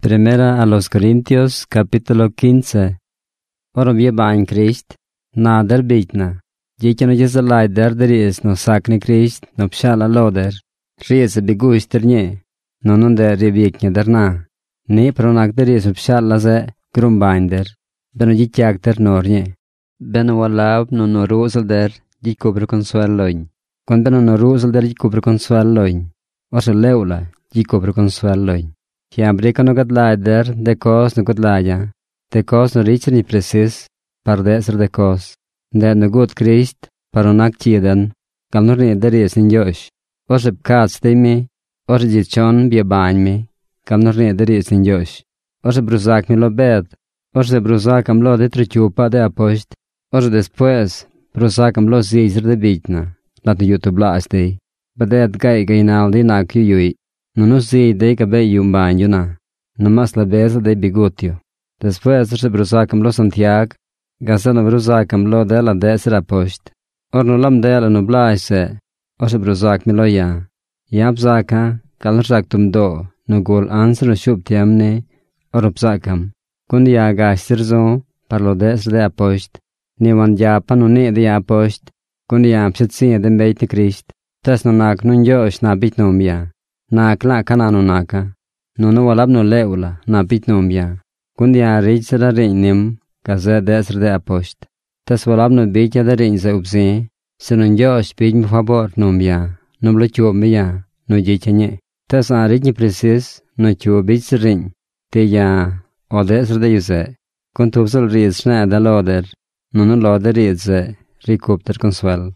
Primera a los Corintios, capítulo 15. Ora via bain Christ, na der bitna. Jikano jeza leider der is no sakne Christ, no pshala loder. Riese beguister nye, no non der revikne der na. Ne pronak der is pshala ze grumbinder. Beno jitjak der nornye. Beno walab no no rosel der jikobre consuel loin. Kon beno no rosel der jikobre consuel loin. Ora leula jikobre consuel loin. Chiam recano gad leider de cos no gad laia. De cos no richer ni precis, par deser de cos. De no god Christ, par onak chieden, gal no ne der is in josh. Ose bkats de me, ose jichon bia bain me, gal no ne der is in josh. Ose bruzak me lo bed, ose bruzakam lo de trichupa de apost, ose después bruzakam lo zizer de bitna, lat no jutublas de. Badet gai gainal de na kiyui. No zi de cabe yumban yuna, nomás la beza de bigotio. Después se brusacam lo Santiago, gazano brusacam lo de la desera post. Or no lam de la nublaise, o se brusac me lo ya. Yab zaka, kalractum do, no gol answer no shubtiamne, or obzacam. Kundi ya gastirzo, par lo des de apost. Ni wan japa no ne de apost, kundi ya psitsi de beit Christ. Tas no nak nun josh na bitnomia. Na kla kanano naka. No walab no leula, na bitnomia. Kundia reitsera reinim, kaze desr de apost. Tas walab no beitja de reinza ubze, se non josh beij mi favor nomia, no blo chuo mia, no jechanye. Tas a reitni precis, no chuo beij rein. Te ya, o desr de yuze. Kun tupsal reiz snada loder, no loder reize, recopter consuel.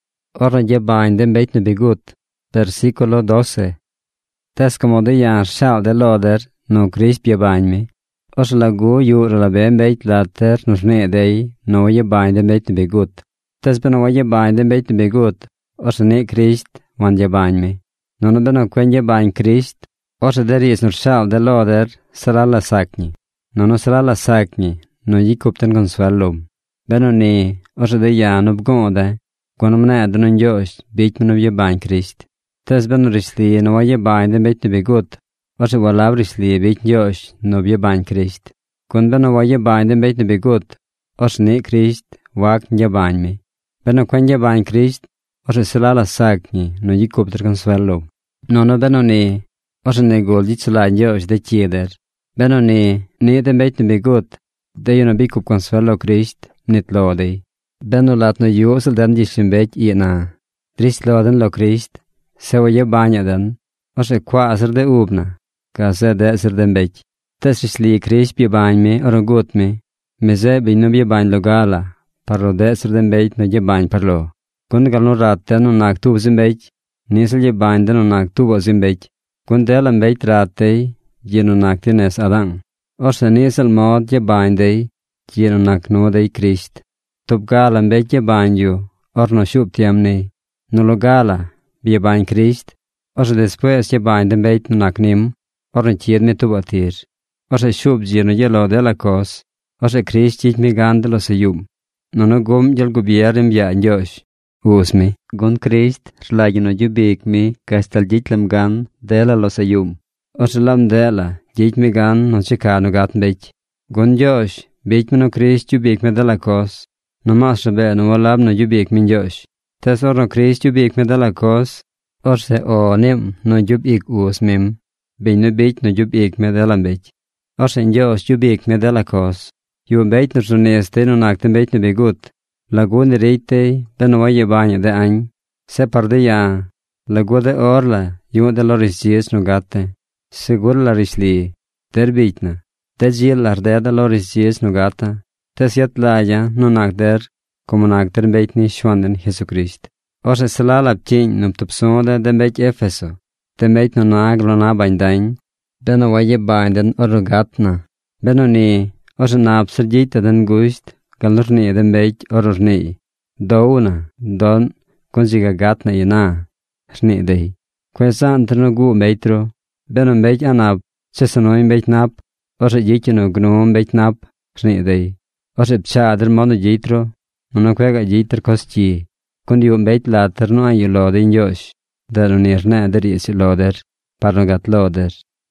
Ora je bain den beit no begut, versicolo 12. Tas como de ya shal de loder, no Christ bia bain me. Os lagu yu la ben beit later no ne dei, no ye bain de beit begut. Tas beno ye bain de beit begut, os ne Christ wan ye bain me. No beno kwen ye bain Christ, os der is no shal de loder, sala la sakni. No sala la sakni, no ye kupten consuelum. Beno ne, os de ya no bgonde, kwano mna adnon josh, beit no ye bain Christ. Tas ben risli no ye bain de beit begut. Os walab risli beit josh no ye bain Christ. Kun ben no ye bain de beit begut. Os ne Christ wak ye bain me. Ben kwen ye bain Christ. Os selala sakni no ye kopter consuelo. No ben ne. Os ne gol jitsla josh de chieder. Ben ne de beit begut. De no bikup consuelo Christ nit lode. Ben lat no yosel den jishim beit ina. Christ loden lo Christ. Se oye banyadan, o se qua aser de ubna, ca se de aser den bech. Tas risli Christ bia bany me, oro gut me, ze bino bia bany lo gala, parlo de aser den bech no je bany parlo. Kun gal no ratte no nak tubo zin bech, nisel je bany de no nak tubo zin bech. Kun delan bech ratte, je no nak tines adang. O se nisel mod je bany de, je no nak no de Christ. Tub galan bech je bany yo, or no shub tiamne, no lo gala, bia bain Christ, os después je bain den beit no naknim, or ne chied me tubatir. Os shub no yelo de la cos, os Christ jich me gande lo se yum. No gum jel gubierim ya josh. Usme, gon Christ, slagi no jubik me, kastal jich lam gan, dela lo se yum. Os lam dela, jich me gan no chikano gat bech. Gon josh, bech me no Christ jubik me de la cos, no mas rabe no walab no jubik me josh. Tas or no Christ jubik me de la cos, or se o nim no jubik us mim, bin no beit no jubik me de la bech. Or se josh jubik me de la cos, yu beit no suneste no nakten beit no begut, lagun reite ben no ye baña de añ, se parde ya, lagu de orla, yu de loris jies no gatte, segur la risli, der bitna, te jiel arde de loris jies no gata, tes yet laja no nakder, como nakter beit ni shwanden Jesucrist. Os selala pchin no tupsonde den beit Efeso, den beit no naglo na baindain, beno waye bainden orogatna, beno ni, os na absurgita den gust, galurni den beit ororni, douna, don, consiga gatna yena, sni dei. Quesa antrno gu meitro, beno beit anab, sesanoin beit nap, os jikino gnom beit nap, sni dei. Os pchader mono jitro, no kwega jiter kosti, kundi beit later no ayo lode in josh, dar unirna der is loder, parnogat loder.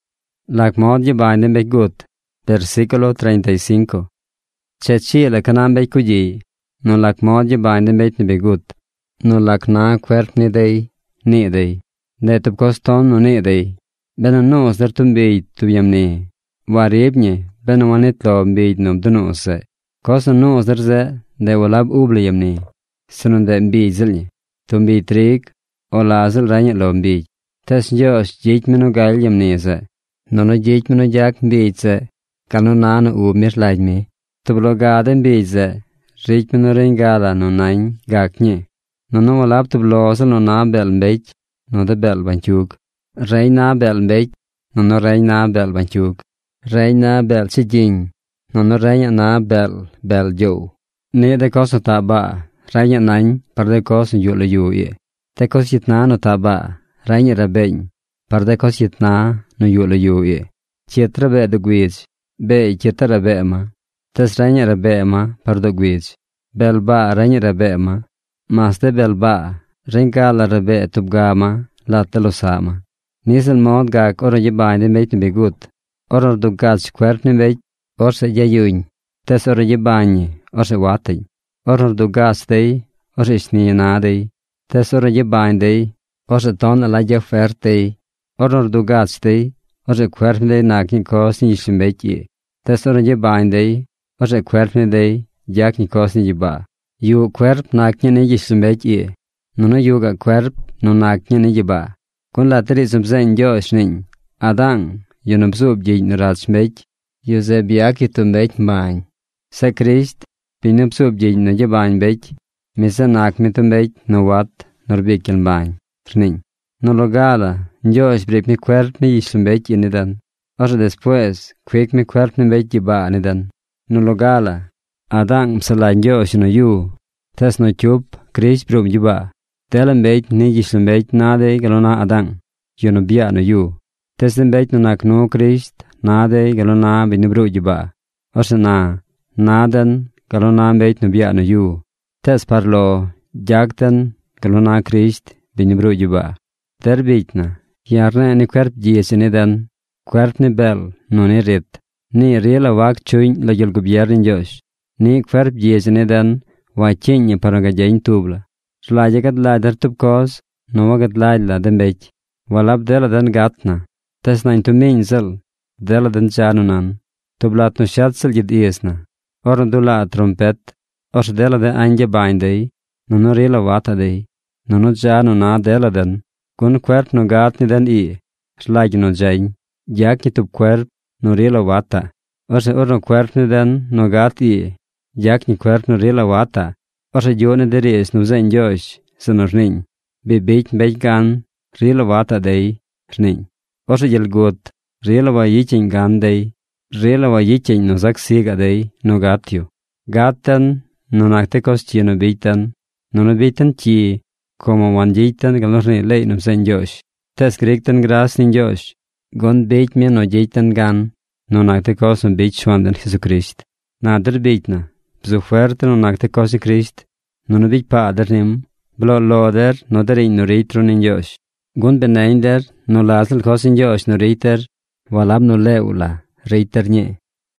Lak mod je bain den begut. Versículo 35. Chechi la kanam be kuji. No lak mod je bain den bet ni begut. No lak na kwerp ni dei. Ni dei. Ne tup koston no ni dei. Bena nos der tum beit tu yamni. Waribnye. Bena wanit lo beit nom dunose. Kosa nos der ze. De walab ubli yamni. Sunun de mbi zilni. Tum bi trik. O lazil ranya lo mbi. Tes njos jich minu gail yamni ze. Nono jich minu jak mbi ze. Kanu nana u mir laid mi. Tublo gada mbi ze. Rich minu rin gada no nain gaknye. Nono walab tublo osal no na bel mbech. No de bel banchuk. Rei na bel mbech. Nono rei na bel banchuk. Rei na bel si jing. Nono rei na bel jo. Ne de kosa taba. Rei nain par de kosa yu le yu ye. Te kosa yitna no taba. Rei rabeng. Par de kosa yitna no yu le yu ye. Chietra be de gwij. Be chietra be ma. Tes rei rabe ma par de gwij. Bel ba rei rabe ma. Mas de bel ba. Rinka la rabe tubgama la telosama. Nisel mod gak ora je bain den beit begut. Ora du gats kwerp ni beit. Or se jayun. Tes ora je bain. Or se watay. Ora du gats dei. Or se sni na dei. Tes ora je bain dei. Or se ton la je fer dei. Ora du gats dei. Or se kwerp dei nakin kos ni shimbeit ye. Tes ora je bain dei. Or se kwerp ni dei. Jak ni kos ni ba. Yu kwerp nakin ni shimbeit ye. Nono yuga kwerp no naknya ni jiba. Kun la teri sumsen josh nin. Adang, yunum sub jij nurat smech. Yuze biaki tumbech bain. Sa Christ, pinum sub jij no jibain bech. Misa nakmi tumbech no wat norbikil bain. Trning. No logala, josh brip mi kwerp ni yislumbech inidan. Ora después, kwek mi kwerp ni bech jiba inidan. No logala, adang msalan josh no yu. Tes no chup, Christ brum jiba. Telen beit ni gislumbeit nade galona adang. Yono bia no yu. Tesen beit no nak no Christ nade galona binubru jiba. Osana nadan galona beit no bia no yu. Tes parlo jagten galona Christ binubru jiba. Ter beitna. Yarne ni kwerp jiesinidan. Kwerp ni bel no ni rit. Ni riela wak chuin la jol gubierin josh. Ni kwerp jiesinidan wa chinye paraga jain tubla. Slajagat la dartub kos, nowagat la den bech. Walab dela den gatna. Tes nain tu minzel, dela den chanunan. Tublat no shatsel jid iesna. Or dula trompet, or dela den anje bindei, nono rila wata dei. Nono chanuna dela den, kun kwerp no gatni den i. Slaj no jain, jakni tub kwerp no rila wata. Or no kwerp ni den no gat i. Jakni kwerp no rila wata. Or jone deris no zen josh, senor ning. Be beit gan, rila wata dei, ning. Or jel gut, rila wa yichin gan dei, rila wa yichin no zak siga dei, no gatio. Gatan, no nakte kos chi no beitan, no beitan chi, como wan jitan galor ni lei no zen josh. Tes griktan gras nin josh, gon beit me no jitan gan, no nakte kos no beit shwandan Jesucrist. Nader beitna. Bzo fuerte no nakte kosi Christ, no big pader nim, blo loder no derin no reitron in josh. Gun beneinder no lasel kosin josh no reiter, walab no leula, reiter nye.